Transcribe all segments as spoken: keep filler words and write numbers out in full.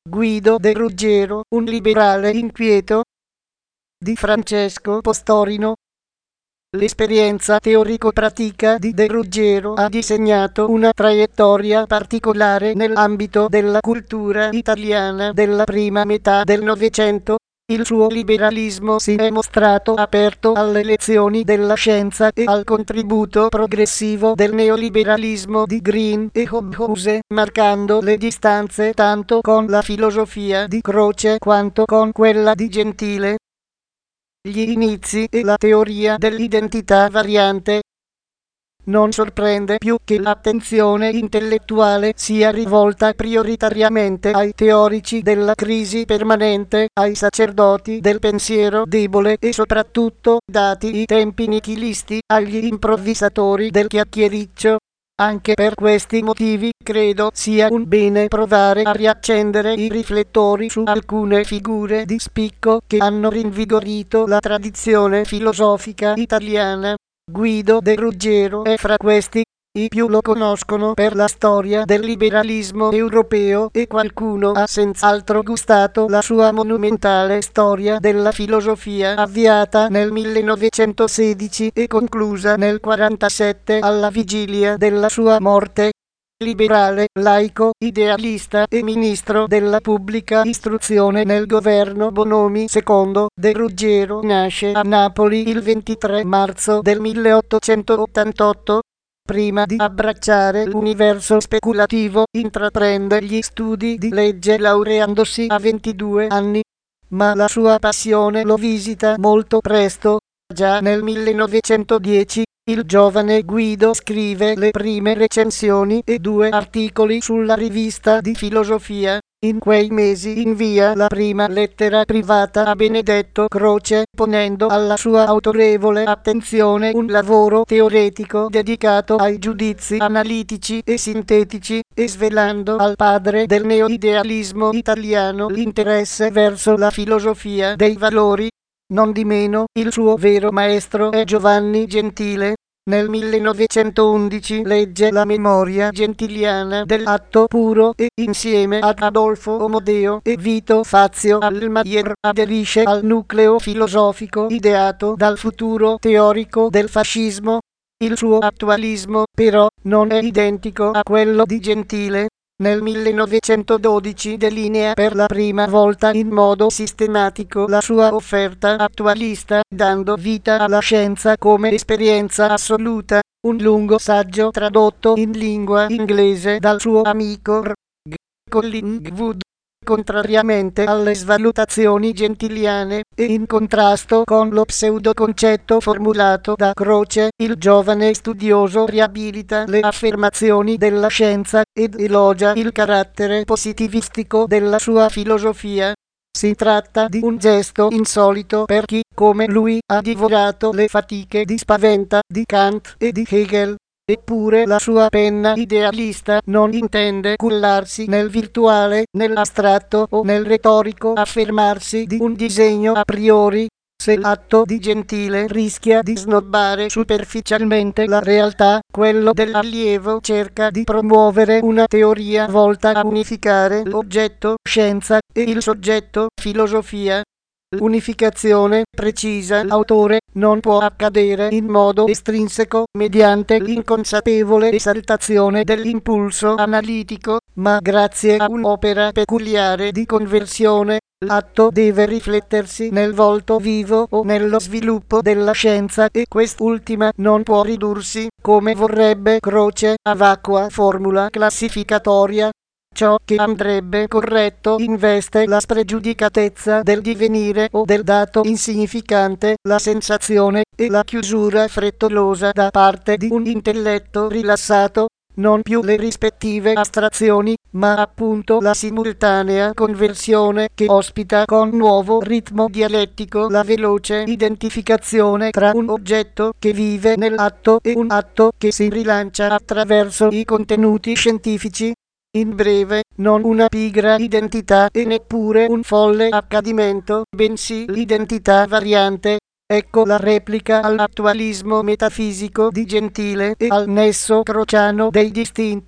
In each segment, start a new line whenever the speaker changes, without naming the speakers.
Guido De Ruggiero, un liberale inquieto, di Francesco Postorino. L'esperienza teorico-pratica di De Ruggiero ha disegnato una traiettoria particolare nell'ambito della cultura italiana della prima metà del Novecento. Il suo liberalismo si è mostrato aperto alle lezioni della scienza e al contributo progressivo del neoliberalismo di Green e Hobhouse, marcando le distanze tanto con la filosofia di Croce quanto con quella di Gentile. Gli inizi e la teoria dell'identità variante. Non sorprende più che l'attenzione intellettuale sia rivolta prioritariamente ai teorici della crisi permanente, ai sacerdoti del pensiero debole e soprattutto, dati i tempi nichilisti, agli improvvisatori del chiacchiericcio. Anche per questi motivi credo sia un bene provare a riaccendere i riflettori su alcune figure di spicco che hanno rinvigorito la tradizione filosofica italiana. Guido De Ruggiero è fra questi. I più lo conoscono per la storia del liberalismo europeo e qualcuno ha senz'altro gustato la sua monumentale storia della filosofia avviata nel millenovecentosedici e conclusa nel quarantasette alla vigilia della sua morte. Liberale, laico, idealista e ministro della pubblica istruzione nel governo Bonomi secondo, De Ruggiero nasce a Napoli il ventitré marzo del milleottocentottantotto. Prima di abbracciare l'universo speculativo, intraprende gli studi di legge laureandosi a ventidue anni. Ma la sua passione lo visita molto presto. Già nel millenovecentodieci, il giovane Guido scrive le prime recensioni e due articoli sulla rivista di filosofia. In quei mesi invia la prima lettera privata a Benedetto Croce, ponendo alla sua autorevole attenzione un lavoro teoretico dedicato ai giudizi analitici e sintetici, e svelando al padre del neoidealismo italiano l'interesse verso la filosofia dei valori. Nondimeno, il suo vero maestro è Giovanni Gentile. Nel millenovecentoundici legge la memoria gentiliana dell'atto puro e, insieme ad Adolfo Omodeo e Vito Fazio Allmayer, aderisce al nucleo filosofico ideato dal futuro teorico del fascismo. Il suo attualismo, però, non è identico a quello di Gentile. Nel millenovecentododici delinea per la prima volta in modo sistematico la sua offerta attualista, dando vita alla scienza come esperienza assoluta, un lungo saggio tradotto in lingua inglese dal suo amico R G Collingwood. Contrariamente alle svalutazioni gentiliane e in contrasto con lo pseudoconcetto formulato da Croce, il giovane studioso riabilita le affermazioni della scienza ed elogia il carattere positivistico della sua filosofia. Si tratta di un gesto insolito per chi, come lui, ha divorato le fatiche di spaventa di Kant e di Hegel. Eppure la sua penna idealista non intende cullarsi nel virtuale, nell'astratto o nel retorico affermarsi di un disegno a priori. Se l'atto di Gentile rischia di snobbare superficialmente la realtà, quello dell'allievo cerca di promuovere una teoria volta a unificare l'oggetto scienza e il soggetto filosofia. L'unificazione, precisa l'autore, non può accadere in modo estrinseco mediante l'inconsapevole esaltazione dell'impulso analitico, ma grazie a un'opera peculiare di conversione. L'atto deve riflettersi nel volto vivo o nello sviluppo della scienza e quest'ultima non può ridursi, come vorrebbe Croce, a vacua formula classificatoria. Ciò che andrebbe corretto investe la spregiudicatezza del divenire o del dato insignificante, la sensazione e la chiusura frettolosa da parte di un intelletto rilassato, non più le rispettive astrazioni, ma appunto la simultanea conversione che ospita con nuovo ritmo dialettico la veloce identificazione tra un oggetto che vive nell'atto e un atto che si rilancia attraverso i contenuti scientifici. In breve, non una pigra identità e neppure un folle accadimento, bensì l'identità variante. Ecco la replica all'attualismo metafisico di Gentile e al nesso crociano dei distinti.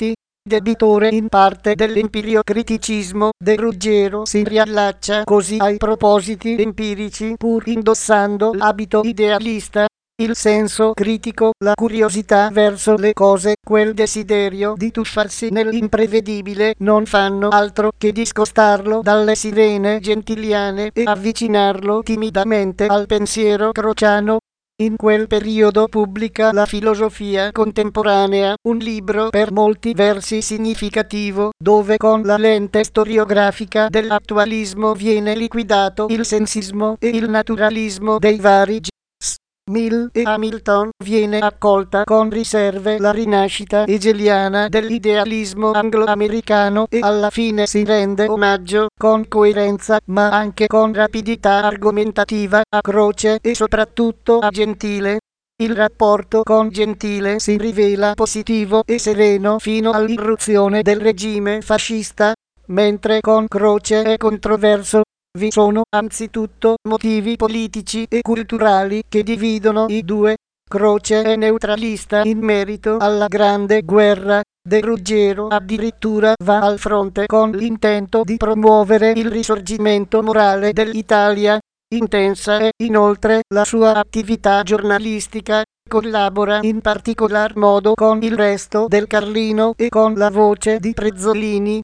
debitore in parte dell'empiriocriticismo, De Ruggiero si riallaccia così ai propositi empirici pur indossando l'abito idealista. Il senso critico, la curiosità verso le cose, quel desiderio di tuffarsi nell'imprevedibile non fanno altro che discostarlo dalle sirene gentiliane e avvicinarlo timidamente al pensiero crociano. In quel periodo pubblica La filosofia contemporanea, un libro per molti versi significativo, dove con la lente storiografica dell'attualismo viene liquidato il sensismo e il naturalismo dei vari J. Mill e Hamilton, viene accolta con riserve la rinascita hegeliana dell'idealismo anglo-americano e alla fine si rende omaggio con coerenza ma anche con rapidità argomentativa a Croce e soprattutto a Gentile. Il rapporto con Gentile si rivela positivo e sereno fino all'irruzione del regime fascista, mentre con Croce è controverso. Vi sono anzitutto motivi politici e culturali che dividono i due. Croce è neutralista in merito alla Grande Guerra. De Ruggiero addirittura va al fronte con l'intento di promuovere il risorgimento morale dell'Italia. Intensa è inoltre la sua attività giornalistica. Collabora in particolar modo con Il Resto del Carlino e con La Voce di Prezzolini.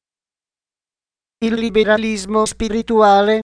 Il liberalismo spirituale.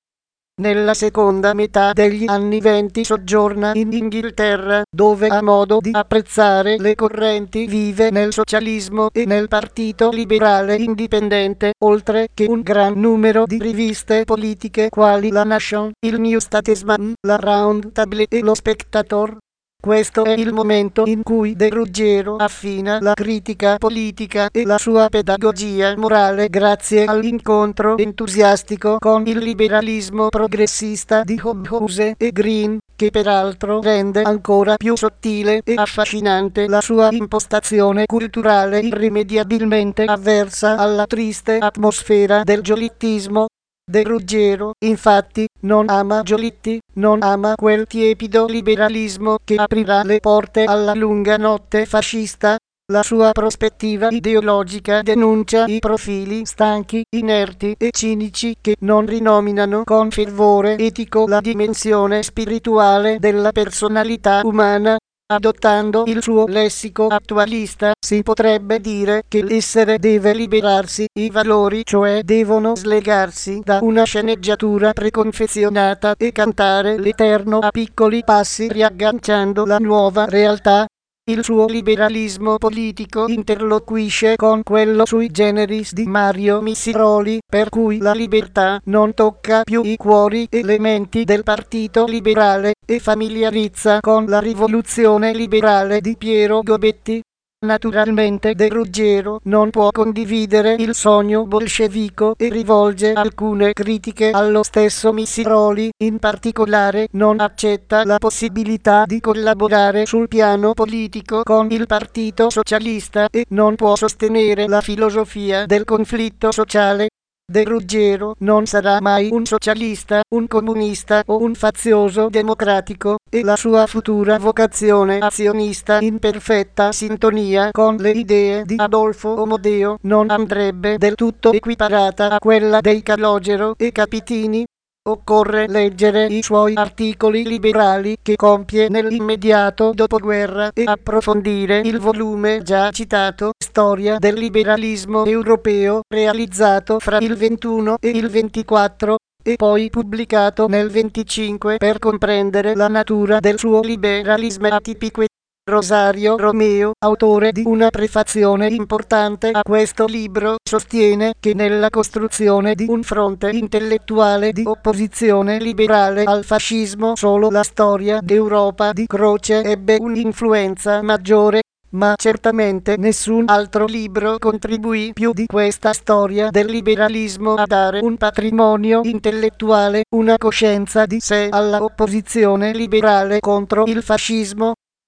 Nella seconda metà degli anni venti soggiorna in Inghilterra, dove ha modo di apprezzare le correnti vive nel socialismo e nel Partito Liberale Indipendente, oltre che un gran numero di riviste politiche quali la Nation, il New Statesman, la Round Table e lo Spectator. Questo è il momento in cui De Ruggiero affina la critica politica e la sua pedagogia morale grazie all'incontro entusiastico con il liberalismo progressista di Hobhouse e Green, che peraltro rende ancora più sottile e affascinante la sua impostazione culturale irrimediabilmente avversa alla triste atmosfera del giolittismo. De Ruggiero, infatti, non ama Giolitti, non ama quel tiepido liberalismo che aprirà le porte alla lunga notte fascista. La sua prospettiva ideologica denuncia i profili stanchi, inerti e cinici che non rinominano con fervore etico la dimensione spirituale della personalità umana. Adottando il suo lessico attualista, si potrebbe dire che l'essere deve liberarsi, i valori cioè devono slegarsi da una sceneggiatura preconfezionata e cantare l'eterno a piccoli passi riagganciando la nuova realtà. Il suo liberalismo politico interloquisce con quello sui generis di Mario Missiroli, per cui la libertà non tocca più i cuori e le menti del Partito Liberale e familiarizza con la rivoluzione liberale di Piero Gobetti. Naturalmente De Ruggiero non può condividere il sogno bolscevico e rivolge alcune critiche allo stesso Missiroli, in particolare non accetta la possibilità di collaborare sul piano politico con il Partito Socialista e non può sostenere la filosofia del conflitto sociale. De Ruggiero non sarà mai un socialista, un comunista o un fazioso democratico, e la sua futura vocazione azionista in perfetta sintonia con le idee di Adolfo Omodeo non andrebbe del tutto equiparata a quella dei Calogero e Capitini. Occorre leggere i suoi articoli liberali che compie nell'immediato dopoguerra e approfondire il volume già citato Storia del liberalismo europeo, realizzato fra il ventuno e il ventiquattro e poi pubblicato nel venticinque per comprendere la natura del suo liberalismo atipico. Rosario Romeo, autore di una prefazione importante a questo libro, sostiene che nella costruzione di un fronte intellettuale di opposizione liberale al fascismo solo la storia d'Europa di Croce ebbe un'influenza maggiore, ma certamente nessun altro libro contribuì più di questa storia del liberalismo a dare un patrimonio intellettuale, una coscienza di sé alla opposizione liberale contro il fascismo.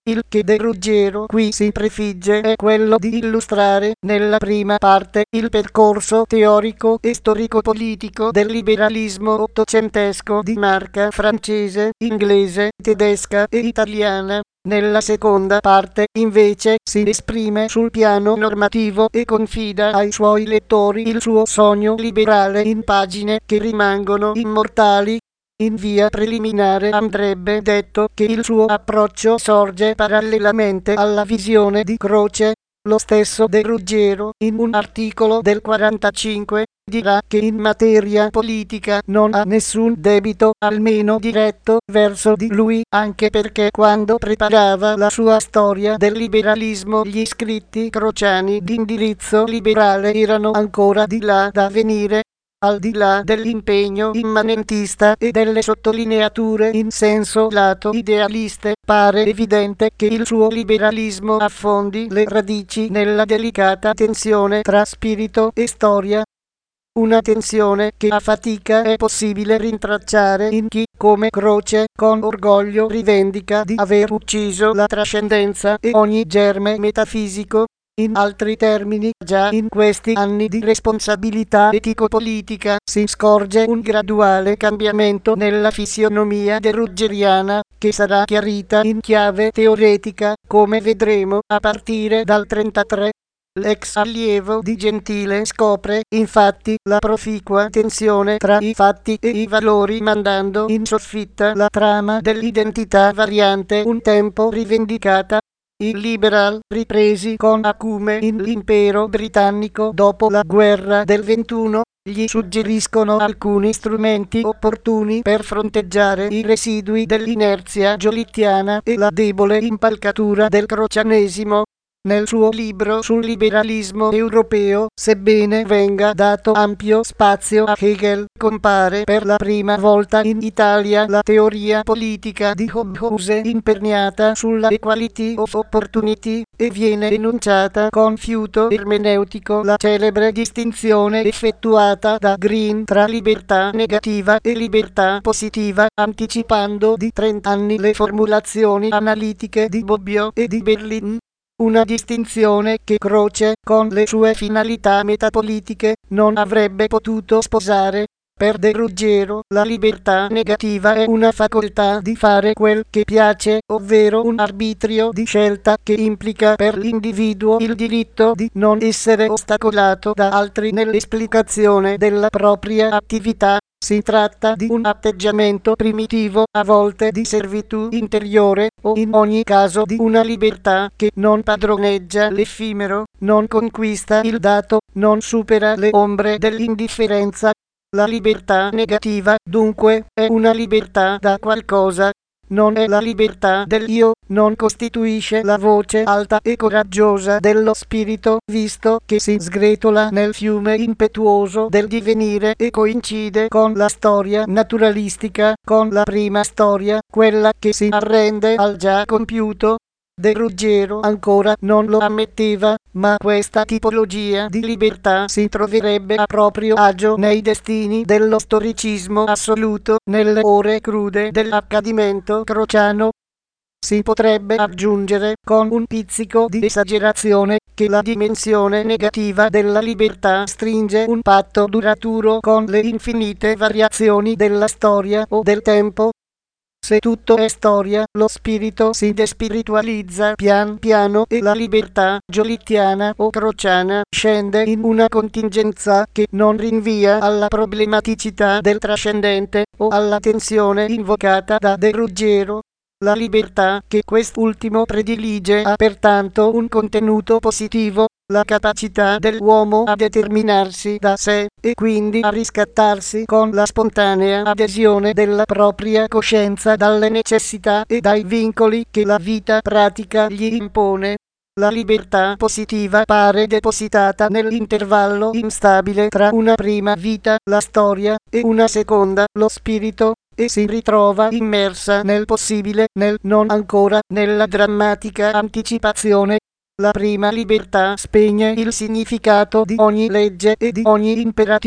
Il che De Ruggiero qui si prefigge è quello di illustrare, nella prima parte, il percorso teorico e storico-politico del liberalismo ottocentesco di marca francese, inglese, tedesca e italiana. Nella seconda parte, invece, si esprime sul piano normativo e confida ai suoi lettori il suo sogno liberale in pagine che rimangono immortali. In via preliminare andrebbe detto che il suo approccio sorge parallelamente alla visione di Croce. Lo stesso De Ruggiero, in un articolo del quarantacinque, dirà che in materia politica non ha nessun debito, almeno diretto, verso di lui, anche perché quando preparava la sua storia del liberalismo gli scritti crociani di indirizzo liberale erano ancora di là da venire. Al di là dell'impegno immanentista e delle sottolineature in senso lato idealiste, pare evidente che il suo liberalismo affondi le radici nella delicata tensione tra spirito e storia. Una tensione che a fatica è possibile rintracciare in chi, come Croce, con orgoglio rivendica di aver ucciso la trascendenza e ogni germe metafisico. In altri termini, già in questi anni di responsabilità etico-politica si scorge un graduale cambiamento nella fisionomia deruggeriana, che sarà chiarita in chiave teoretica, come vedremo, a partire dal trentatré. L'ex allievo di Gentile scopre, infatti, la proficua tensione tra i fatti e i valori, mandando in soffitta la trama dell'identità variante un tempo rivendicata. I liberal, ripresi con acume in l'impero britannico dopo la guerra del ventuno, gli suggeriscono alcuni strumenti opportuni per fronteggiare i residui dell'inerzia giolittiana e la debole impalcatura del crocianesimo. Nel suo libro sul liberalismo europeo, sebbene venga dato ampio spazio a Hegel, compare per la prima volta in Italia la teoria politica di Hobhouse imperniata sulla equality of opportunity, e viene enunciata con fiuto ermeneutico la celebre distinzione effettuata da Green tra libertà negativa e libertà positiva, anticipando di trenta anni le formulazioni analitiche di Bobbio e di Berlin. Una distinzione che Croce, con le sue finalità metapolitiche, non avrebbe potuto sposare. Per De Ruggiero, la libertà negativa è una facoltà di fare quel che piace, ovvero un arbitrio di scelta che implica per l'individuo il diritto di non essere ostacolato da altri nell'esplicazione della propria attività. Si tratta di un atteggiamento primitivo, a volte di servitù interiore, o in ogni caso di una libertà che non padroneggia l'effimero, non conquista il dato, non supera le ombre dell'indifferenza. La libertà negativa, dunque, è una libertà da qualcosa. Non è la libertà dell'io, non costituisce la voce alta e coraggiosa dello spirito, visto che si sgretola nel fiume impetuoso del divenire e coincide con la storia naturalistica, con la prima storia, quella che si arrende al già compiuto. De Ruggiero ancora non lo ammetteva, ma questa tipologia di libertà si troverebbe a proprio agio nei destini dello storicismo assoluto, nelle ore crude dell'accadimento crociano. Si potrebbe aggiungere, con un pizzico di esagerazione, che la dimensione negativa della libertà stringe un patto duraturo con le infinite variazioni della storia o del tempo. Se tutto è storia, lo spirito si despiritualizza pian piano e la libertà giolittiana o crociana scende in una contingenza che non rinvia alla problematicità del trascendente o alla tensione invocata da De Ruggiero. La libertà che quest'ultimo predilige ha pertanto un contenuto positivo, la capacità dell'uomo a determinarsi da sé e quindi a riscattarsi con la spontanea adesione della propria coscienza dalle necessità e dai vincoli che la vita pratica gli impone. La libertà positiva pare depositata nell'intervallo instabile tra una prima vita, la storia, e una seconda, lo spirito, e si ritrova immersa nel possibile, nel non ancora, nella drammatica anticipazione. La prima libertà spegne il significato di ogni legge e di ogni imperativo,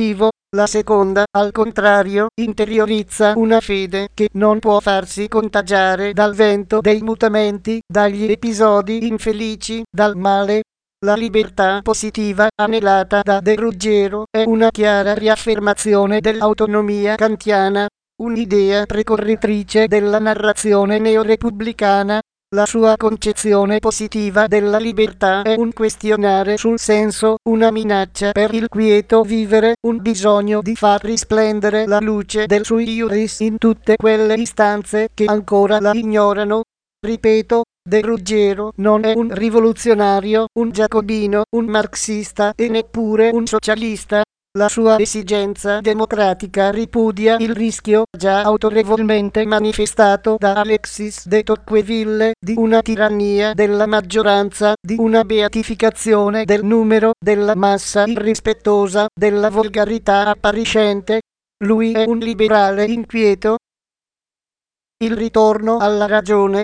La seconda, al contrario, interiorizza una fede che non può farsi contagiare dal vento dei mutamenti, dagli episodi infelici, dal male. La libertà positiva anelata da De Ruggiero è una chiara riaffermazione dell'autonomia kantiana, un'idea precorritrice della narrazione neorepubblicana. La sua concezione positiva della libertà è un questionare sul senso, una minaccia per il quieto vivere, un bisogno di far risplendere la luce del sui iuris in tutte quelle istanze che ancora la ignorano. Ripeto, De Ruggiero non è un rivoluzionario, un giacobino, un marxista e neppure un socialista. La sua esigenza democratica ripudia il rischio, già autorevolmente manifestato da Alexis de Tocqueville, di una tirannia della maggioranza, di una beatificazione del numero, della massa irrispettosa, della volgarità appariscente. Lui è un liberale inquieto. Il ritorno alla ragione.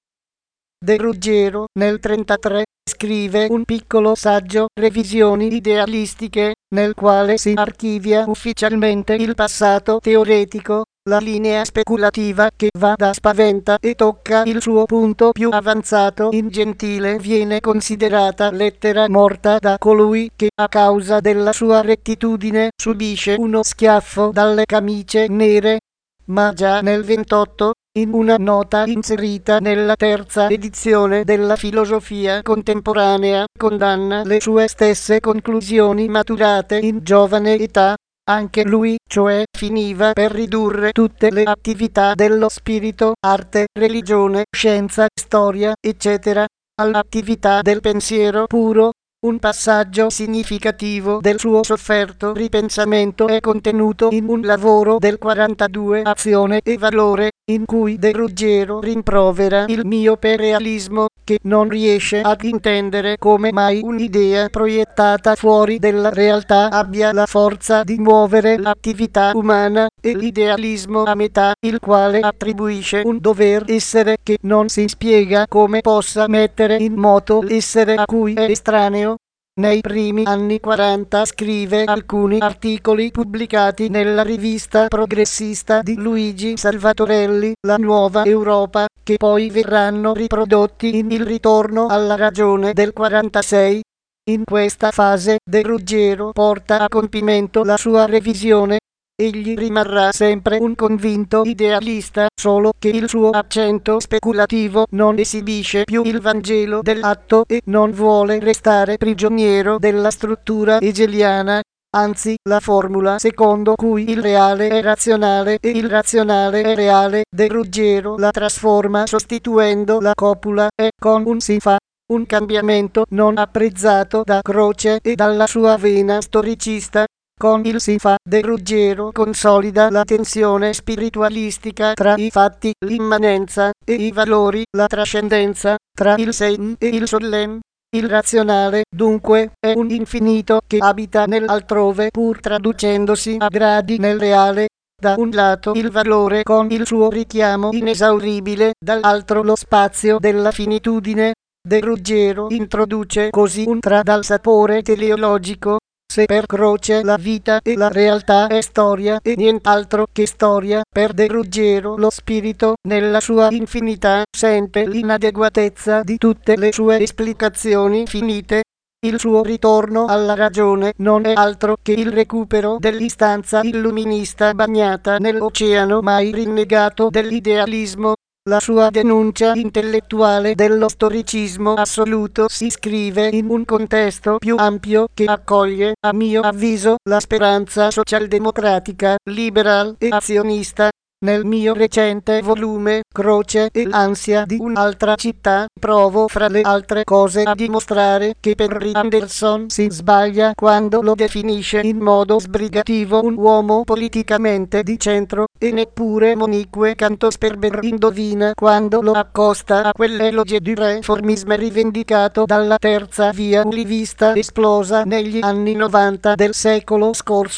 De Ruggiero, nel trentatré, scrive un piccolo saggio, Revisioni idealistiche, nel quale si archivia ufficialmente il passato teoretico, la linea speculativa che va da spaventa e tocca il suo punto più avanzato in Gentile viene considerata lettera morta da colui che a causa della sua rettitudine subisce uno schiaffo dalle camicie nere. Ma già nel ventotto, in una nota inserita nella terza edizione della filosofia contemporanea, condanna le sue stesse conclusioni maturate in giovane età. Anche lui, cioè, finiva per ridurre tutte le attività dello spirito, arte, religione, scienza, storia, eccetera, all'attività del pensiero puro. Un passaggio significativo del suo sofferto ripensamento è contenuto in un lavoro del quarantadue, Azione e valore, in cui De Ruggiero rimprovera il miope realismo, che non riesce ad intendere come mai un'idea proiettata fuori della realtà abbia la forza di muovere l'attività umana, e l'idealismo a metà, il quale attribuisce un dover essere che non si spiega come possa mettere in moto l'essere a cui è estraneo. Nei primi anni quaranta scrive alcuni articoli pubblicati nella rivista progressista di Luigi Salvatorelli, La Nuova Europa, che poi verranno riprodotti in Il ritorno alla ragione del quarantasei. In questa fase De Ruggiero porta a compimento la sua revisione. Egli rimarrà sempre un convinto idealista, solo che il suo accento speculativo non esibisce più il Vangelo dell'atto e non vuole restare prigioniero della struttura hegeliana. Anzi, la formula secondo cui il reale è razionale e il razionale è reale, De Ruggiero la trasforma sostituendo la copula e con un si fa. Un cambiamento non apprezzato da Croce e dalla sua vena storicista. Con il si fa, De Ruggiero consolida la tensione spiritualistica tra i fatti, l'immanenza, e i valori, la trascendenza, tra il sen e il sollem. Il razionale, dunque, è un infinito che abita nell'altrove pur traducendosi a gradi nel reale. Da un lato il valore con il suo richiamo inesauribile, dall'altro lo spazio della finitudine. De Ruggiero introduce così un tra dal sapore teleologico. Se per Croce la vita e la realtà è storia e nient'altro che storia, per De Ruggiero lo spirito, nella sua infinità, sente l'inadeguatezza di tutte le sue esplicazioni finite. Il suo ritorno alla ragione non è altro che il recupero dell'istanza illuminista bagnata nell'oceano mai rinnegato dell'idealismo. La sua denuncia intellettuale dello storicismo assoluto si iscrive in un contesto più ampio che accoglie, a mio avviso, la speranza socialdemocratica, liberal e azionista. Nel mio recente volume, Croce e l'ansia di un'altra città, provo fra le altre cose a dimostrare che Henry Anderson si sbaglia quando lo definisce in modo sbrigativo un uomo politicamente di centro, e neppure Monique Canto-Sperber indovina quando lo accosta a quell'eloge du reformisme rivendicato dalla terza via ulivista esplosa negli anni novanta del secolo scorso.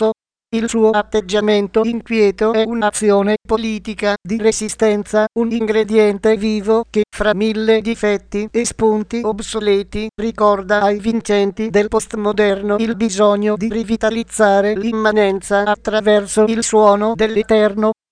Il suo atteggiamento inquieto è un'azione politica di resistenza, un ingrediente vivo che, fra mille difetti e spunti obsoleti, ricorda ai vincenti del postmoderno il bisogno di rivitalizzare l'immanenza attraverso il suono dell'eterno.